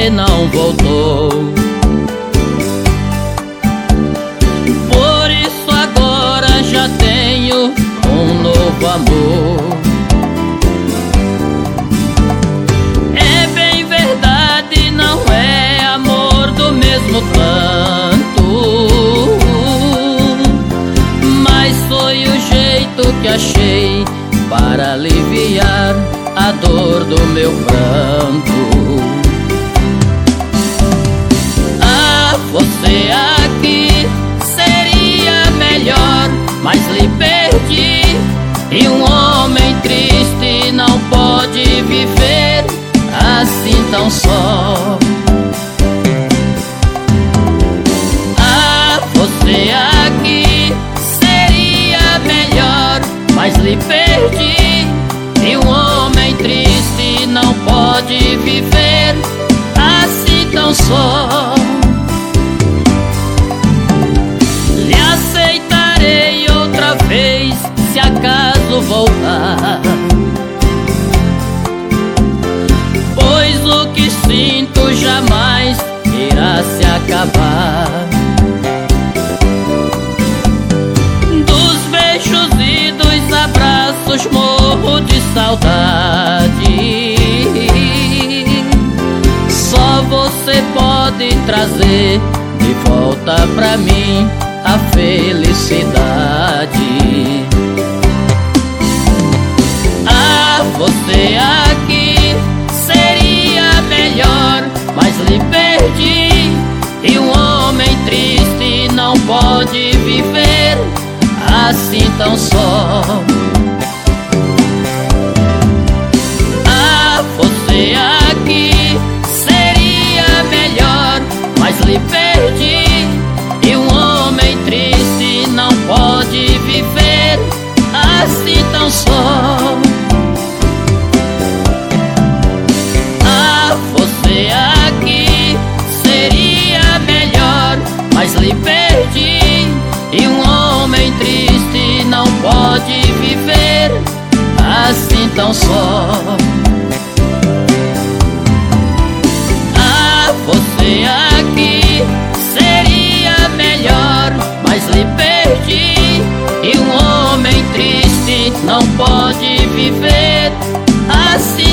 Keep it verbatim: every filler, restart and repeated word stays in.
você não voltou. Por isso agora já tenho um novo amor. É bem verdade, não é amor do mesmo tanto, mas foi o jeito que achei para aliviar a dor do meu pranto. Ah, você aqui seria melhor, mas lhe perdi. E um homem triste não pode viver assim tão só. Ah, você aqui seria melhor, mas lhe perdi. E um homem triste não pode viver assim tão só. Lhe aceitarei outra vez se acaso voltar, pois o que sinto jamais irá se acabar. Dos beijos e dos abraços morro de saudade. Só você pode trazer de volta pra mim a felicidade. Ah, você aqui seria melhor, mas lhe perdi. E um homem triste não pode viver assim tão só. Ah, você aqui seria melhor, mas lhe perdi. E um homem triste não pode viver assim tão só. Ah, você aqui seria melhor, mas lhe perdi. E um homem triste não pode viver assim tão só. Ah, você aqui seria melhor, mas lhe perdi. E um homem triste não pode viver assim